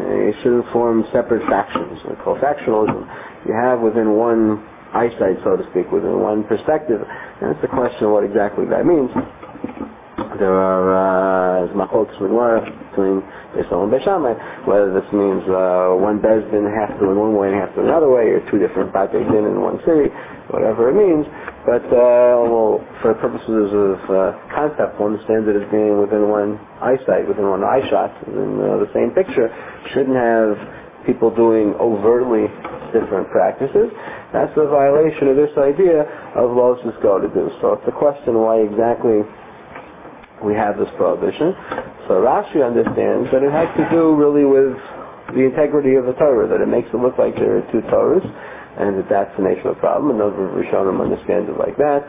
separate factions. We call factionalism. You have within one eyesight, so to speak, within one perspective. And it's a question of what exactly that means. There are machlokes between Yisrael and Beis Shammai, whether this means one bezdin has to in one way and has to another way, or two different batei din in one city, whatever it means. But for purposes of concept, we'll understand it as being within one eyesight, within one eye shot, in the same picture. Shouldn't have people doing overtly different practices. That's a violation of this idea of los go to do. So it's a question why exactly we have this prohibition. So Rashi understands that it has to do really with the integrity of the Torah, that it makes it look like there are two Torahs, and that's the nature of the problem, and those Rishonim understand it like that.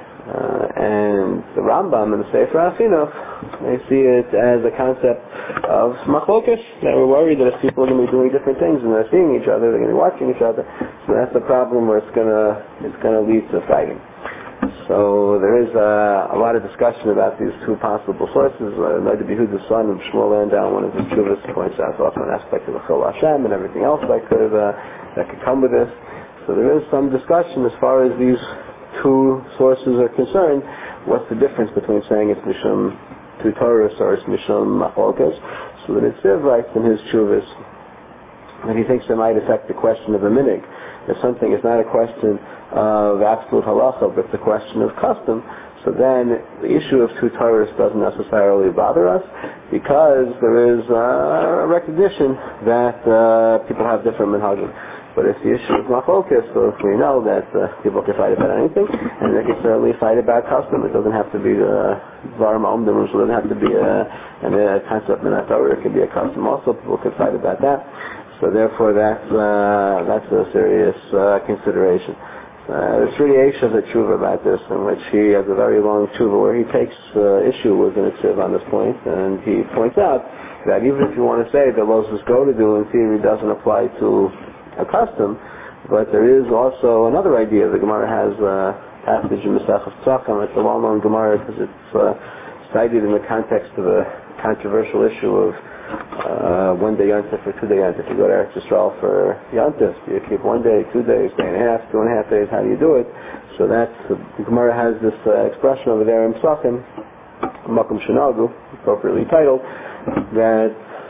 And the Rambam and the Sefer HaChinuch, they see it as a concept of machlokes, that we're worried that if people are going to be doing different things and they're seeing each other, they're going to be watching each other, so that's the problem where it's going to lead to fighting. So there is a lot of discussion about these two possible sources. Noda B'Yehuda's son of Shmuel Landau, one of his chuvas, points out also an aspect of the Chil Hashem and everything else that could come with this. So there is some discussion as far as these two sources are concerned. What's the difference between saying it's Mishum two Torahs or it's Mishum Machlokes? So the Nitziv writes in his chuvas that he thinks it might affect the question of a minig. If something is not a question of absolute halacha, but it's a question of custom, so then the issue of two Torahs doesn't necessarily bother us, because there is a recognition that people have different minhagim. But if the issue is machlokes, so if we know that people can fight about anything, and they can certainly fight about custom, it doesn't have to be var ma'omdim, so it doesn't have to be a concept in a Torah, it can be a custom also, people can fight about that. So therefore that's a serious consideration. There's really Eisha's a tshuva about this, in which he has a very long tshuva where he takes issue with the Nitziv on this point, and he points out that even if you want to say that los go to do in theory doesn't apply to a custom, but there is also another idea. The Gemara has a passage in Masechah Tzacham. It's a well-known Gemara because it's cited in the context of a controversial issue of one day Yontif or 2 day Yontif. You go to Eretz Yisrael for Yontif. Do you keep 1 day, 2 days, day and a half, 2.5 days? How do you do it? So that's the Gemara has this expression over there in Psachim Makom Shanagu, appropriately titled, that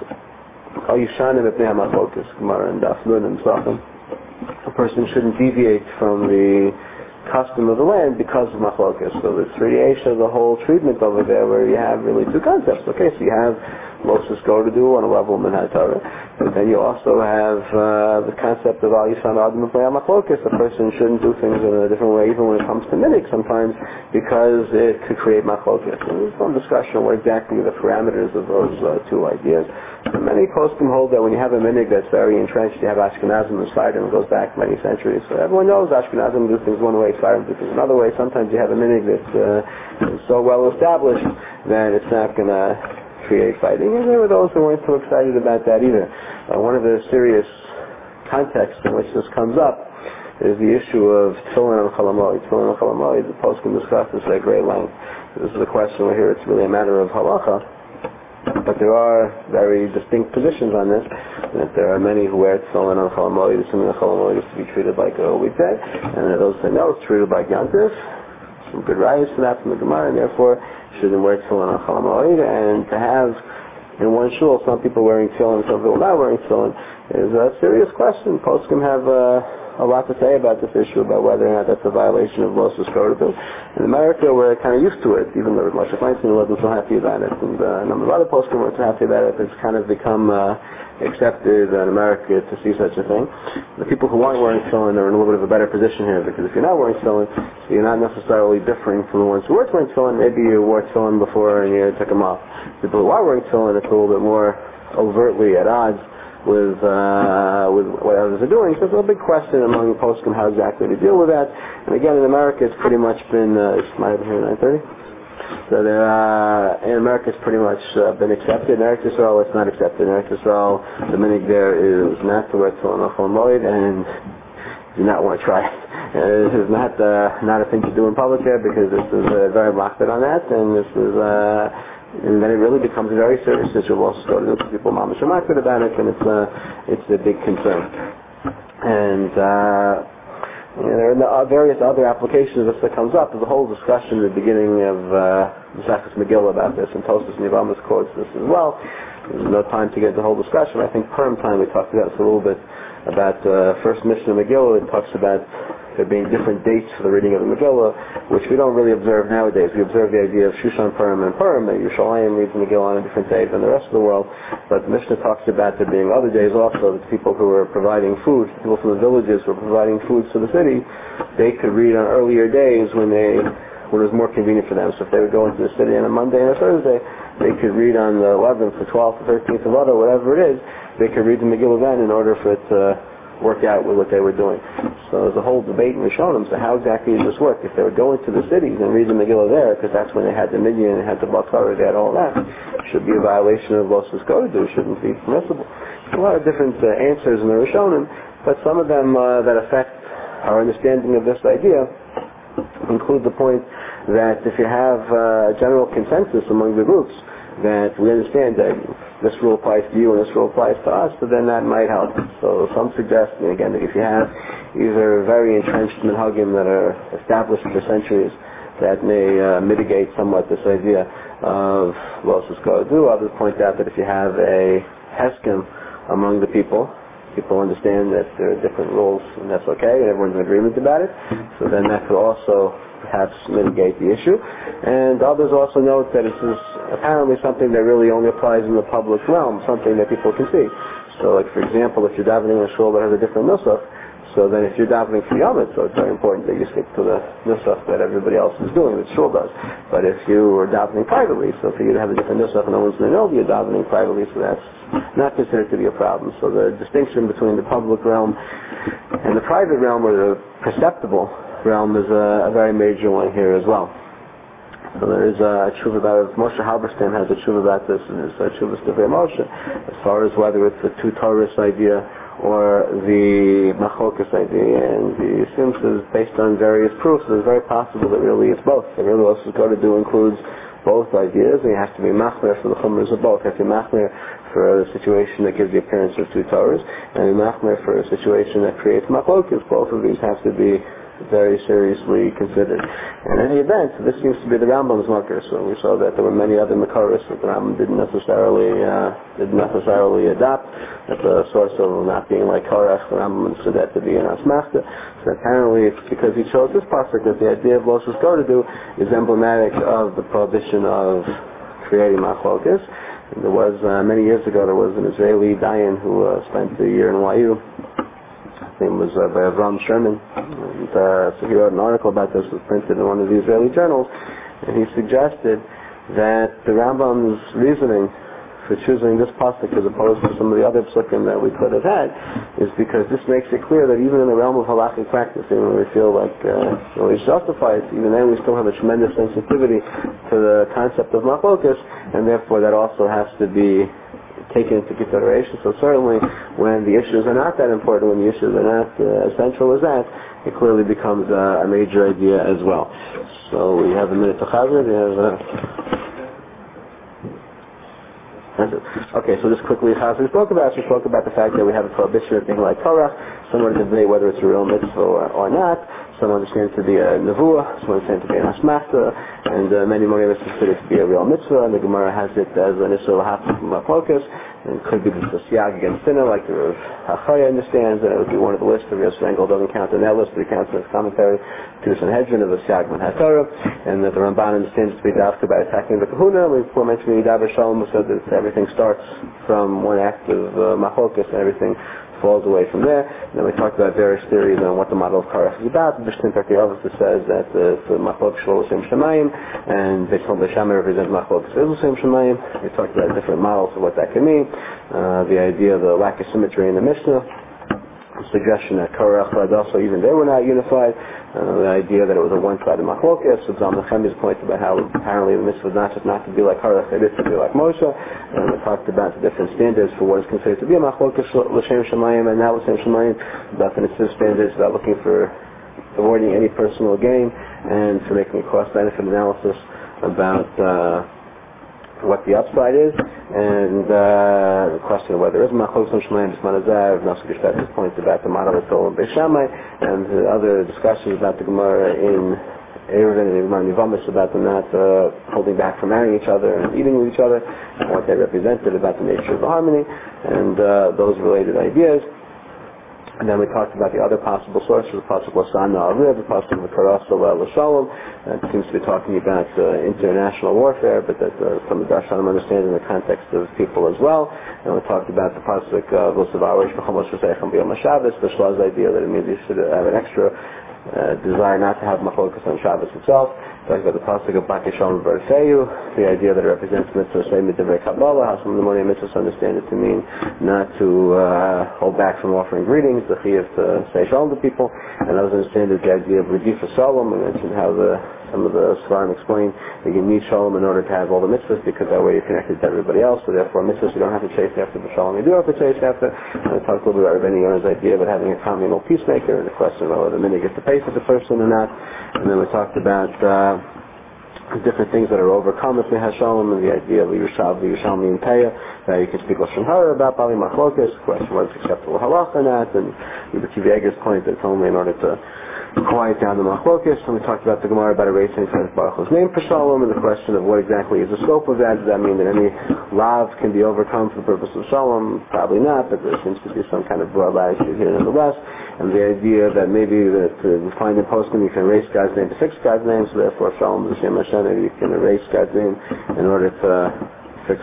Al Yishanim Epnei HaMachlokas, Gemara and Daf Nun and Sachim. A person shouldn't deviate from the custom of the land because of machlokas. So the Tzriya, the whole treatment over there, where you have really two concepts. Okay, so you have Moses go to do on a level of Minhag Torah, but then you also have the concept of Al Yishan Adam Epnei HaMachlokas. A person shouldn't do things in a different way, even when it comes to minig sometimes, because it could create machlokas. And there's some discussion on what exactly the parameters of those two ideas. And many poskim hold that when you have a minig that's very entrenched, you have Ashkenazim and Sfardim, it goes back many centuries. So everyone knows Ashkenazim do things one way, Sfardim do things another way. Sometimes you have a minig that's so well established that it's not going to create fighting. And there were those who weren't so excited about that either. One of the serious contexts in which this comes up is the issue of Tefillin and Chol Hamoed. Tefillin and Chol Hamoed, the poskim discuss this at great length. This is a question where here it's really a matter of halacha. But there are very distinct positions on this, that there are many who wear tefillin on Chol Hamoed, assuming that Chol Hamoed is to be treated like a weekday, and there are those who say no, it's treated like Yantif. Some good rayos for that from the Gemara, and therefore shouldn't wear tefillin on Chol Hamoed. And to have in one shul some people wearing tefillin, some people not wearing tefillin, is a serious question. Poskim have a lot to say about this issue, about whether or not that's a violation of Moses Kodesh. In America, we're kind of used to it, even though Moshe Feinstein wasn't so happy about it, and a number of other poskim weren't so happy about it. It's kind of become accepted in America to see such a thing. The people who aren't wearing tefillin are in a little bit of a better position here, because if you're not wearing tefillin, you're not necessarily differing from the ones who were wearing tefillin. Maybe you wore tefillin before and you took them off. People who are wearing tefillin, it's a little bit more overtly at odds with what others are doing. So it's a big question among poskim how exactly to deal with that. And again, in America, it's pretty much been, it might have been here at 9:30. So in America, it's pretty much been accepted. In Eretz Yisrael, it's not accepted. In Eretz Yisrael, the minig there is not to wear tefillin on Chol Hamoed, and do not want to try it. This is not a thing to do in public there, because this is very makbid on that, and this is and then it really becomes a very serious issue. We'll also go to people mamash are makbid about it, and it's a big concern. And there are various other applications that comes up. There's a whole discussion at the beginning of Masechus Megillah about this, and Tosfos Nivamas quotes this as well. There's no time to get the whole discussion. I think Purim time we talked about this a little bit, about first Mishnah Megillah. It talks about there being different dates for the reading of the Megillah, which we don't really observe nowadays. We observe the idea of Shushan Purim and Purim, that Yerushalayim reads the Megillah on a different day than the rest of the world. But the Mishnah talks about there being other days also, that people who were providing food, people from the villages who were providing food to the city, they could read on earlier days when it was more convenient for them. So if they would go into the city on a Monday and a Thursday, they could read on the 11th, the 12th, the 13th of Adar, whatever it is, they could read the Megillah then in order for it to work out with what they were doing. So there's a whole debate in Rishonim, so how exactly does this work? If they were going to the cities and read the Megillah there, because that's when they had the Minyan and had the Bakar, they had all that, should be a violation of Moses Kodesh, shouldn't be permissible. A lot of different answers in the Rishonim, but some of them that affect our understanding of this idea include the point that if you have a general consensus among the groups that we understand that this rule applies to you and this rule applies to us, so then that might help. So some suggest, again, that if you have either very entrenched minhagim that are established for centuries, that may mitigate somewhat this idea of Moses Kodesh. Others point out that if you have a heskim among the people understand that there are different rules, and that's okay, and everyone's in agreement about it, so then that could also perhaps mitigate the issue. And others also note that this is apparently something that really only applies in the public realm, something that people can see. So, like for example, if you're davening in a shul that has a different nusach, so then if you're davening for Yom, so it's very important that you stick to the nusach that everybody else is doing, that shul does. But if you are davening privately, so for you to have a different nusach, no one's going to know that you're davening privately, so that's not considered to be a problem. So the distinction between the public realm and the private realm, or the perceptible realm, is a very major one here as well. So there is a tshuva about it. Moshe Halberstam has a tshuva about this, and it's a tshuva Stivei Moshe, as far as whether it's the two Torahs idea or the Machokas idea. And he assumes it's based on various proofs. It's very possible that really it's both. That really what it's got to do includes both ideas, and you have to be machmer for the chumras of both. You have to be machmer for a situation that gives the appearance of two Torahs, and be machmer for a situation that creates machlokas. Both of these have to be very seriously considered. In any event, this seems to be the Rambam's marker. So we saw that there were many other Makaris that the Rambam didn't necessarily adopt. That the source of not being like Korach, the Rambam understood that to be an Asmachta. So apparently it's because he chose this pasuk that the idea of Lo Shizkor to do is emblematic of the prohibition of creating machlokas. And there was, many years ago, there was an Israeli Dayan who spent a year in YU. His name was Avram Sherman. And so he wrote an article about this, was printed in one of the Israeli journals, and he suggested that the Rambam's reasoning for choosing this pasuk as opposed to some of the other psukim that we could have had is because this makes it clear that even in the realm of halachic practice, even when we feel like it's justified, even then we still have a tremendous sensitivity to the concept of machlokas, and therefore that also has to be taken into consideration. So certainly when the issues are not that important, when the issues are not as central as that, it clearly becomes a major idea as well. So we have a minute to Chazir. Okay, so just quickly, we spoke about the fact that we have a prohibition of being like Korach. Some want to debate whether it's a real mitzvah or not. Some understand it to be a nevuah, some understand it to be an asmachta, and many more of us consider it to be a real mitzvah, and the Gemara has it as an issue of machlokas, and it could be the siyag against sinner, like the Hachaya understands, and it would be one of the lists. The Rav Strangel doesn't count in that list, but he counts in his commentary to the Sanhedrin of the siyag man haTorah, and that the Ramban understands it to be dafka by attacking the kahuna. We before mentioned Yidaber Shalom, who said that everything starts from one act of machlokas, and everything falls away from there. And then we talked about various theories on what the model of Korach is about. Bishtin Perkei Avos says that the Machlok Shlo L'Shem Shemayim, and Bishon B'Shamay represents Machlok Shlo L'Shem Shemayim. We talked about different models of what that can mean. The idea of the lack of symmetry in the Mishnah, the suggestion that Korach and also even they were not unified. The idea that it was a one-sided machlokas. So Zalman Chemi's point about how apparently the mitzvah was not just not to be like Korach, it is to be like Moshe. And we talked about the different standards for what is considered to be a machlokas l'shem shemayim and not l'shem shemayim. About the mitzvah standards, about looking for avoiding any personal gain, and for making a cost-benefit analysis about what the upside is, and the question of whether there is machlokas l'shem shemayim, bismanazav, Nasa Geshtet's point about the model of Tol and Beis Shammai, and the other discussions about the Gemara in Eruvin and Gemara Nivamis about them not holding back from marrying each other and eating with each other, and what they represented about the nature of the harmony, and those related ideas. And then we talked about the other possible sources, the possible Sana Arib, the possible Karasa L'Shalom. That seems to be talking about international warfare, but that some of the Darshanim understand in the context of people as well. And we talked about the pasuk V'Savarish B'Chamos V'Seichem B'Yom HaShabbos, the Shlah's idea that it means you should have an extra desire not to have machlokas on Shabbos itself. Talking about the pasuk of Bakei Shalom V'Arfeyu, the idea that it represents mitzvah say midivrei Kabbalah, how some of the Monei mitzvahs understand it to mean not to hold back from offering greetings, the chiyuv to say shalom to people, and others understand it the idea of Redifa Shalom. We mentioned how some of the Svarim explain that you need shalom in order to have all the mitzvahs, because that way you're connected to everybody else, so therefore mitzvahs you don't have to chase after the shalom, you do have to chase after. And we talked a little bit about Rabbeinu Yonah's idea about having a communal peacemaker, and the question about whether the minute gets to pay for the person or not. And then we talked about different things that are overcome if we have shalom, and the idea of the Yerushalmi and Peah, that you can speak Lashon Hara about Bali Machlokas, the question whether it's acceptable halacha or not, and the Kivi Eger's point that it's only in order to quiet down the Machlokas. And we talked about the Gemara about erasing Baruch Hu's name for shalom, and the question of what exactly is the scope of that. Does that mean that any lav can be overcome for the purpose of shalom? Probably not, but there seems to be some kind of broad latitude here nonetheless. And the idea that maybe that we find in poskim you can erase God's name to fix God's name, so therefore shalom is Hashem Hashem, maybe you can erase God's name in order to fix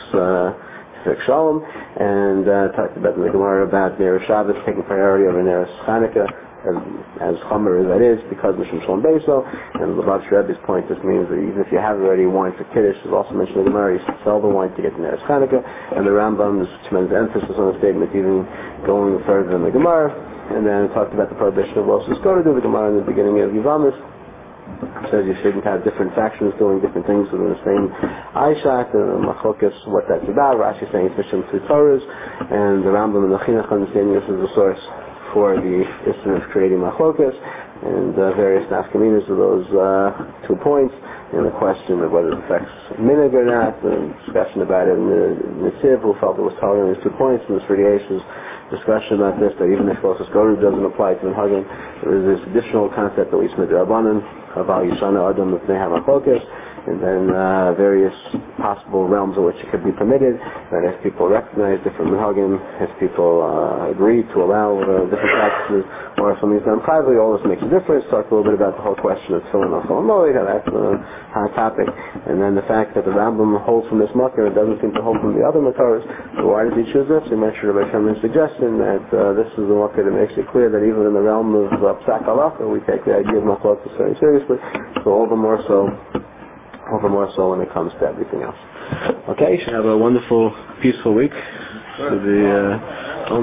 shalom. And talked about in the Gemara about Ner Shabbos taking priority over Ner Chanukah, as chomer as that is, because Mishum Shalom Beiso. And the Lubavitch Rebbe's point, this means that even if you have already wine for Kiddush, is also mentioned in the Gemara, you should sell the wine to get the Ner Chanukah. And the Rambam, there's tremendous emphasis on the statement, even going further than the Gemara. And then talked about the prohibition of Lo Shizkor to do, the Gemara in the beginning of Yivamis says you shouldn't have different factions doing different things within the same Aishat, and Machlokas, what that's about. Rashi saying it's Mishum two Torahs, and the Rambam and the Chinuch understanding this is the source for the issue of creating Machlokas, and various nafkaminas of those 2 points, and the question of whether it affects minig or not, the discussion about it in the Nitziv, who felt it was tolerant in these 2 points, and the Sriyash discussion about this, that even if closest guru doesn't apply to Minhagim, there is this additional concept that we submit to Rabbanan, about Yishana Adam if they have a focus, and then various possible realms in which it could be permitted, that if people recognize different minhagim, if people agree to allow different practices, or if something's done privately, all this makes a difference. Talk a little bit about the whole question of Tefillin or Tefillin Moed, that's a hot topic, and then the fact that the Rambam holds from this Makar, it doesn't seem to hold from the other Makaras. So why does he choose this? He mentioned Rabbi Shimon's suggestion that this is the Makar that makes it clear that even in the realm of Psak Halacha, we take the idea of Machlokes very seriously, so all the more so when it comes to everything else. Okay, you should have a wonderful, peaceful week.